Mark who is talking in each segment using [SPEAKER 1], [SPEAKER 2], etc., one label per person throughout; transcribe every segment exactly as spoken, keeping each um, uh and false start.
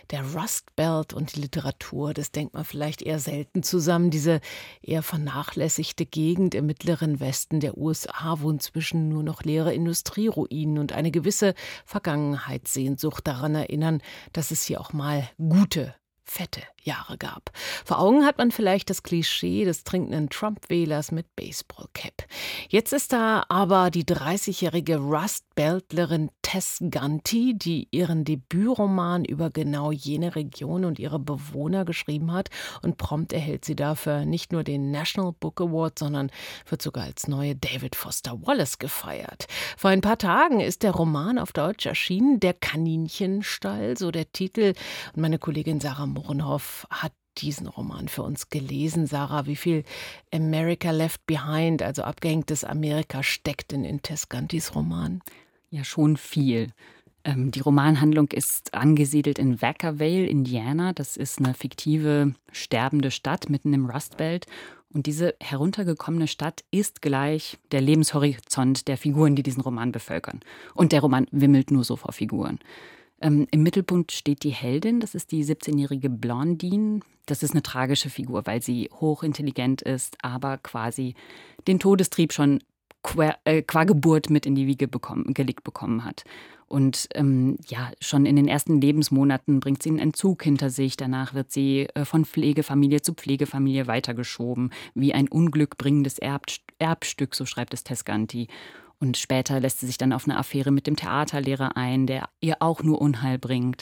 [SPEAKER 1] Der Rust Belt und die Literatur, das denkt man vielleicht eher selten zusammen. Diese eher vernachlässigte Gegend im mittleren Westen der U S A, wo inzwischen nur noch leere Industrieruinen und eine gewisse Vergangenheitssehnsucht daran erinnern, dass es hier auch mal gute, fette Jahre gab. Vor Augen hat man vielleicht das Klischee des trinkenden Trump-Wählers mit Baseballcap. Jetzt ist da aber die dreißigjährige Rust-Beltlerin Tess Gunty, die ihren Debütroman über genau jene Region und ihre Bewohner geschrieben hat. Und prompt erhält sie dafür nicht nur den National Book Award, sondern wird sogar als neue David Foster Wallace gefeiert. Vor ein paar Tagen ist der Roman auf Deutsch erschienen, Der Kaninchenstall, so der Titel. Und meine Kollegin Sarah Mohrenhoff hat diesen Roman für uns gelesen. Sarah, wie viel America Left Behind, also abgehängtes Amerika, steckt denn in Tess Guntys Roman?
[SPEAKER 2] Ja, schon viel. Ähm, die Romanhandlung ist angesiedelt in Vacaville, Indiana. Das ist eine fiktive, sterbende Stadt mitten im Rust Belt. Und diese heruntergekommene Stadt ist gleich der Lebenshorizont der Figuren, die diesen Roman bevölkern. Und der Roman wimmelt nur so vor Figuren. Ähm, Im Mittelpunkt steht die Heldin, das ist die siebzehnjährige Blondine. Das ist eine tragische Figur, weil sie hochintelligent ist, aber quasi den Todestrieb schon qua, äh, qua Geburt mit in die Wiege bekommen, gelegt bekommen hat. Und ähm, ja, schon in den ersten Lebensmonaten bringt sie einen Entzug hinter sich. Danach wird sie äh, von Pflegefamilie zu Pflegefamilie weitergeschoben, wie ein unglückbringendes Erb, Erbstück, so schreibt es Tess Gunty. Und später lässt sie sich dann auf eine Affäre mit dem Theaterlehrer ein, der ihr auch nur Unheil bringt.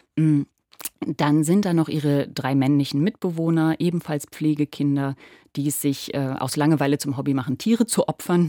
[SPEAKER 2] Dann sind da noch ihre drei männlichen Mitbewohner, ebenfalls Pflegekinder, die es sich äh, aus Langeweile zum Hobby machen, Tiere zu opfern.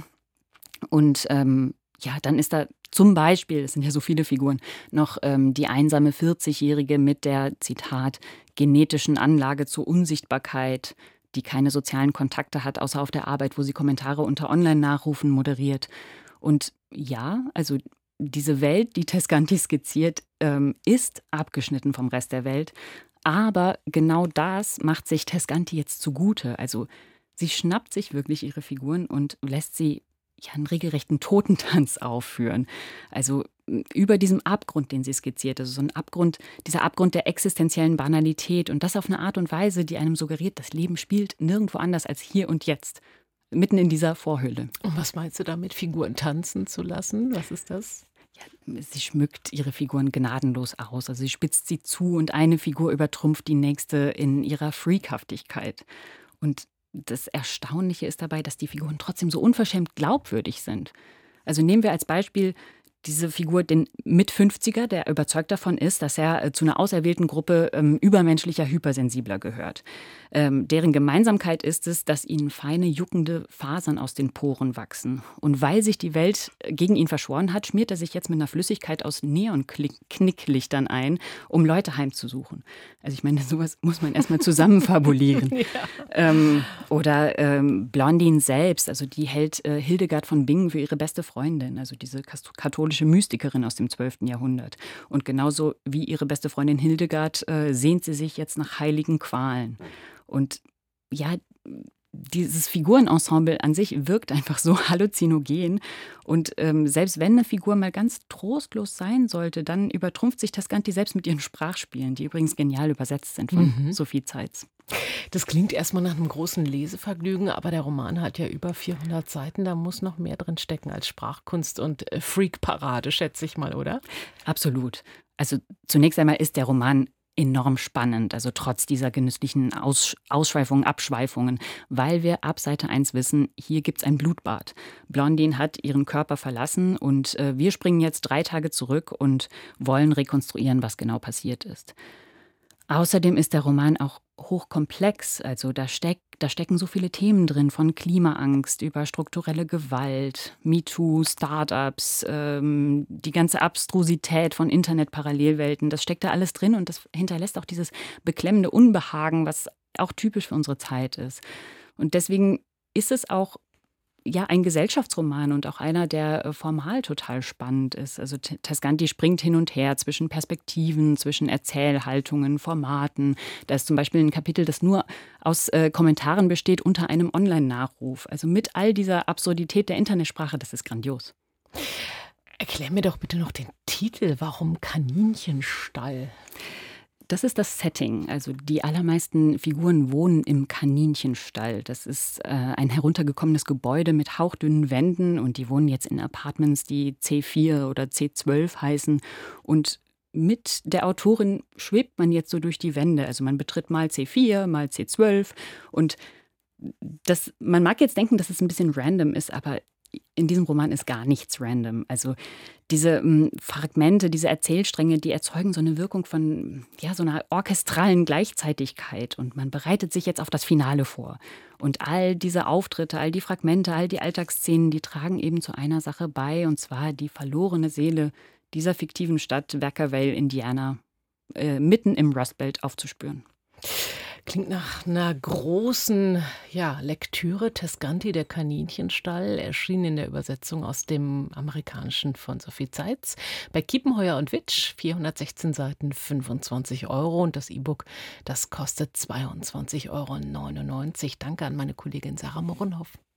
[SPEAKER 2] Und ähm, ja, dann ist da zum Beispiel, es sind ja so viele Figuren, noch ähm, die einsame vierzigjährige mit der, Zitat, genetischen Anlage zur Unsichtbarkeit, die keine sozialen Kontakte hat, außer auf der Arbeit, wo sie Kommentare unter Online-Nachrufen moderiert. Und ja, also diese Welt, die Tess Gunty skizziert, ähm, ist abgeschnitten vom Rest der Welt. Aber genau das macht sich Tess Gunty jetzt zugute. Also sie schnappt sich wirklich ihre Figuren und lässt sie ja einen regelrechten Totentanz aufführen. Also über diesem Abgrund, den sie skizziert, also so ein Abgrund, dieser Abgrund der existenziellen Banalität und das auf eine Art und Weise, die einem suggeriert, das Leben spielt nirgendwo anders als hier und jetzt, mitten in dieser Vorhülle.
[SPEAKER 1] Und was meinst du damit, Figuren tanzen zu lassen? Was ist das?
[SPEAKER 2] Ja, sie schmückt ihre Figuren gnadenlos aus, also sie spitzt sie zu und eine Figur übertrumpft die nächste in ihrer Freakhaftigkeit. Und das Erstaunliche ist dabei, dass die Figuren trotzdem so unverschämt glaubwürdig sind. Also nehmen wir als Beispiel diese Figur, den Mit-fünfziger, der überzeugt davon ist, dass er äh, zu einer auserwählten Gruppe ähm, übermenschlicher Hypersensibler gehört. Ähm, deren Gemeinsamkeit ist es, dass ihnen feine, juckende Fasern aus den Poren wachsen. Und weil sich die Welt gegen ihn verschworen hat, schmiert er sich jetzt mit einer Flüssigkeit aus Neon-Knicklichtern ein, um Leute heimzusuchen. Also ich meine, sowas muss man erstmal zusammenfabulieren. Ja. ähm, oder ähm, Blondine selbst, also die hält äh, Hildegard von Bingen für ihre beste Freundin, also diese katholische Mystikerin aus dem zwölften Jahrhundert. Und genauso wie ihre beste Freundin Hildegard äh, sehnt sie sich jetzt nach heiligen Qualen. Und ja, dieses Figurenensemble an sich wirkt einfach so halluzinogen. Und ähm, selbst wenn eine Figur mal ganz trostlos sein sollte, dann übertrumpft sich Tess Gunty selbst mit ihren Sprachspielen, die übrigens genial übersetzt sind von
[SPEAKER 1] Mhm.
[SPEAKER 2] Sophie Zeitz.
[SPEAKER 1] Das klingt erstmal nach einem großen Lesevergnügen, aber der Roman hat ja über vierhundert Seiten, da muss noch mehr drin stecken als Sprachkunst und äh, Freak-Parade, schätze ich mal, oder?
[SPEAKER 2] Absolut. Also zunächst einmal ist der Roman enorm spannend, also trotz dieser genüsslichen Aus- Ausschweifungen, Abschweifungen, weil wir ab Seite eins wissen, hier gibt es ein Blutbad. Blondine hat ihren Körper verlassen und äh, wir springen jetzt drei Tage zurück und wollen rekonstruieren, was genau passiert ist. Außerdem ist der Roman auch hochkomplex, also da, steck, da stecken so viele Themen drin, von Klimaangst über strukturelle Gewalt, MeToo, Startups, ähm, die ganze Abstrusität von Internet-Parallelwelten, das steckt da alles drin und das hinterlässt auch dieses beklemmende Unbehagen, was auch typisch für unsere Zeit ist. Und deswegen ist es auch ja ein Gesellschaftsroman und auch einer, der äh, formal total spannend ist. Also T- Tess Gunty springt hin und her zwischen Perspektiven, zwischen Erzählhaltungen, Formaten. Da ist zum Beispiel ein Kapitel, das nur aus äh, Kommentaren besteht unter einem Online-Nachruf. Also mit all dieser Absurdität der Internetsprache, das ist grandios.
[SPEAKER 1] Erklär mir doch bitte noch den Titel. Warum Kaninchenstall?
[SPEAKER 2] Das ist das Setting. Also die allermeisten Figuren wohnen im Kaninchenstall. Das ist äh, ein heruntergekommenes Gebäude mit hauchdünnen Wänden und die wohnen jetzt in Apartments, die C vier oder C zwölf heißen. Und mit der Autorin schwebt man jetzt so durch die Wände. Also man betritt mal C vier, mal C zwölf und das, man mag jetzt denken, dass es ein bisschen random ist, aber in diesem Roman ist gar nichts random. Also diese ähm, Fragmente, diese Erzählstränge, die erzeugen so eine Wirkung von ja, so einer orchestralen Gleichzeitigkeit. Und man bereitet sich jetzt auf das Finale vor. Und all diese Auftritte, all die Fragmente, all die Alltagsszenen, die tragen eben zu einer Sache bei, und zwar die verlorene Seele dieser fiktiven Stadt Vacaville, Vale, Indiana, äh, mitten im Rust Belt aufzuspüren.
[SPEAKER 1] Klingt nach einer großen ja, Lektüre. Tescanti, der Kaninchenstall, erschien in der Übersetzung aus dem Amerikanischen von Sophie Zeitz. Bei Kiepenheuer und Witsch, vierhundertsechzehn Seiten, fünfundzwanzig Euro. Und das E-Book, das kostet zweiundzwanzig Euro neunundneunzig. Danke an meine Kollegin Sarah Morenhoff.